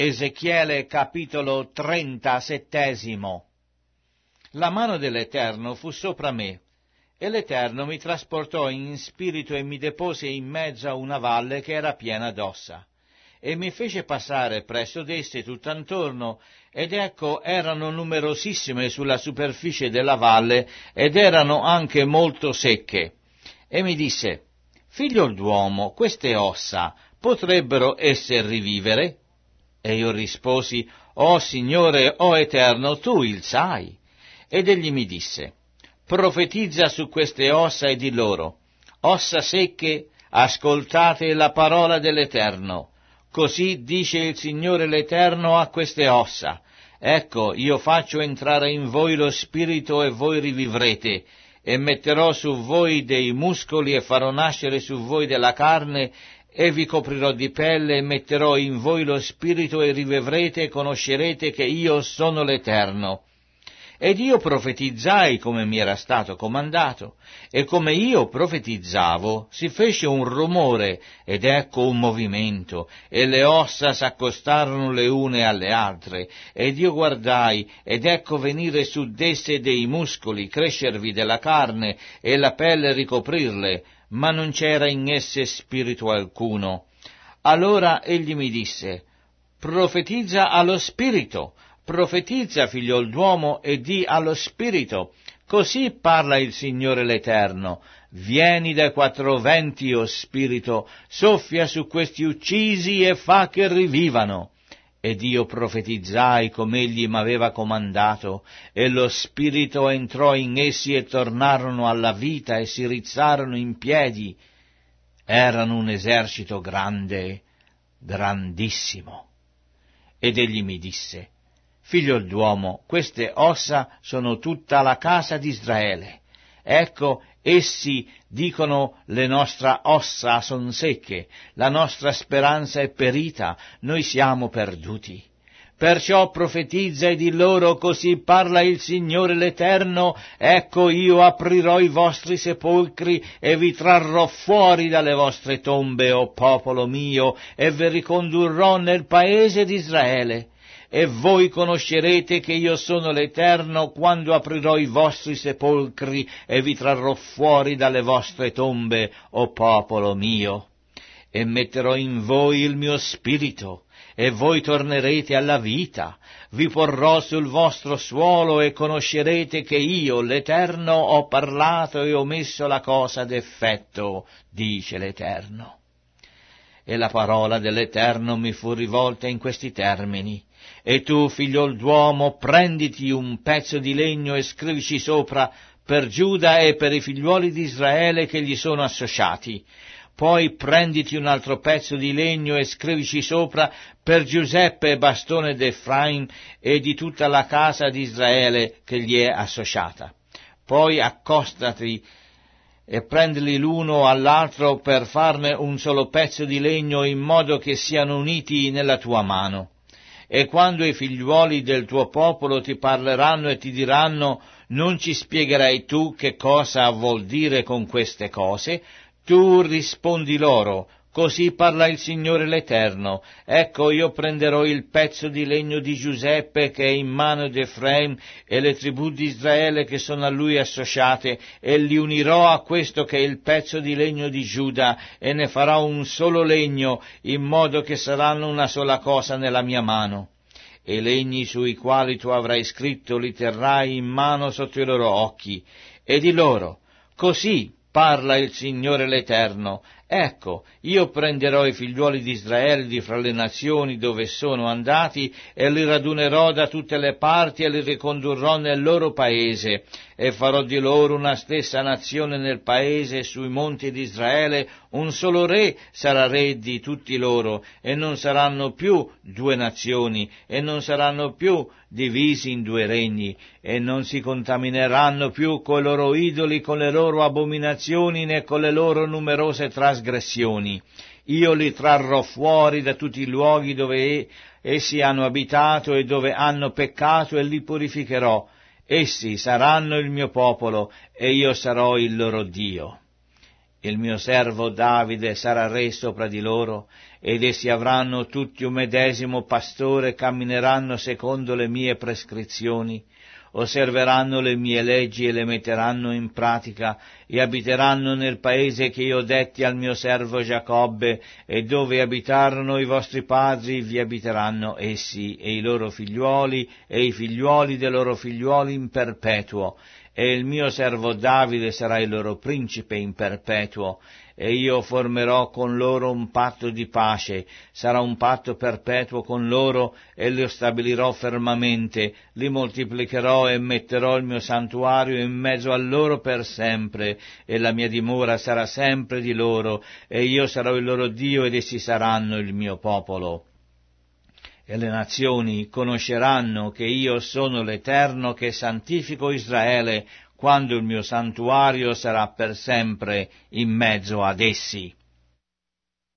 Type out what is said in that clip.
Ezechiele capitolo 37. La mano dell'Eterno fu sopra me, e l'Eterno mi trasportò in spirito e mi depose in mezzo a una valle che era piena d'ossa, e mi fece passare presso d'esse tutt'antorno, ed ecco erano numerosissime sulla superficie della valle, ed erano anche molto secche. E mi disse: Figlio d'uomo, queste ossa potrebbero esse rivivere? E io risposi: «O Signore, o Eterno, tu il sai». Ed egli mi disse: «Profetizza su queste ossa e di loro: ossa secche, ascoltate la parola dell'Eterno. Così dice il Signore l'Eterno a queste ossa: ecco, io faccio entrare in voi lo spirito e voi rivivrete, e metterò su voi dei muscoli e farò nascere su voi della carne, e vi coprirò di pelle e metterò in voi lo spirito e rivivrete e conoscerete che io sono l'Eterno». Ed io profetizzai come mi era stato comandato, e come io profetizzavo si fece un rumore, ed ecco un movimento, e le ossa s'accostarono le une alle altre, ed io guardai, ed ecco venire su d'esse dei muscoli, crescervi della carne, e la pelle ricoprirle, ma non c'era in esse spirito alcuno. Allora egli mi disse: «Profetizza allo spirito, profetizza, figliol d'uomo, e di allo spirito: così parla il Signore l'Eterno: vieni dai quattro venti, o spirito, soffia su questi uccisi e fa che rivivano». Ed io profetizzai come egli m'aveva comandato, e lo spirito entrò in essi e tornarono alla vita e si rizzarono in piedi. Erano un esercito grande, grandissimo. Ed egli mi disse: «Figlio d'uomo, queste ossa sono tutta la casa di Israele. Ecco, essi dicono: le nostre ossa son secche, la nostra speranza è perita, noi siamo perduti. Perciò profetizza e di loro: così parla il Signore l'Eterno: ecco, io aprirò i vostri sepolcri e vi trarrò fuori dalle vostre tombe, o popolo mio, e vi ricondurrò nel paese di Israele. E voi conoscerete che io sono l'Eterno quando aprirò i vostri sepolcri e vi trarrò fuori dalle vostre tombe, o popolo mio. E metterò in voi il mio spirito, e voi tornerete alla vita. Vi porrò sul vostro suolo e conoscerete che io, l'Eterno, ho parlato e ho messo la cosa d'effetto, dice l'Eterno». E la parola dell'Eterno mi fu rivolta in questi termini: «E tu, figliol d'uomo, prenditi un pezzo di legno e scrivici sopra per Giuda e per i figliuoli di Israele che gli sono associati. Poi prenditi un altro pezzo di legno e scrivici sopra per Giuseppe, bastone d'Efraim, e di tutta la casa di Israele che gli è associata. Poi accostati e prendili l'uno all'altro per farne un solo pezzo di legno, in modo che siano uniti nella tua mano. E quando i figliuoli del tuo popolo ti parleranno e ti diranno: non ci spiegherai tu che cosa vuol dire con queste cose? Tu rispondi loro: così parla il Signore l'Eterno: ecco, io prenderò il pezzo di legno di Giuseppe che è in mano di Efraim e le tribù di Israele che sono a lui associate, e li unirò a questo che è il pezzo di legno di Giuda, e ne farò un solo legno, in modo che saranno una sola cosa nella mia mano. E i legni sui quali tu avrai scritto li terrai in mano sotto i loro occhi, e di loro: così parla il Signore l'Eterno: ecco, io prenderò i figliuoli di Israele di fra le nazioni dove sono andati, e li radunerò da tutte le parti e li ricondurrò nel loro paese, e farò di loro una stessa nazione nel paese e sui monti di Israele. Un solo re sarà re di tutti loro, e non saranno più due nazioni, e non saranno più divisi in due regni, e non si contamineranno più coi loro idoli, con le loro abominazioni, né con le loro numerose trasgressioni. Io li trarrò fuori da tutti i luoghi dove essi hanno abitato e dove hanno peccato, e li purificherò. Essi saranno il mio popolo, e io sarò il loro Dio. Il mio servo Davide sarà re sopra di loro, ed essi avranno tutti un medesimo pastore e cammineranno secondo le mie prescrizioni, osserveranno le mie leggi e le metteranno in pratica, e abiteranno nel paese che io detti al mio servo Giacobbe, e dove abitarono i vostri padri vi abiteranno essi, e i loro figliuoli, e i figliuoli dei loro figliuoli in perpetuo, e il mio servo Davide sarà il loro principe in perpetuo, e io formerò con loro un patto di pace, sarà un patto perpetuo con loro, e lo stabilirò fermamente, li moltiplicherò e metterò il mio santuario in mezzo a loro per sempre, e la mia dimora sarà sempre di loro, e io sarò il loro Dio ed essi saranno il mio popolo. E le nazioni conosceranno che io sono l'Eterno che santifico Israele, quando il mio santuario sarà per sempre in mezzo ad essi.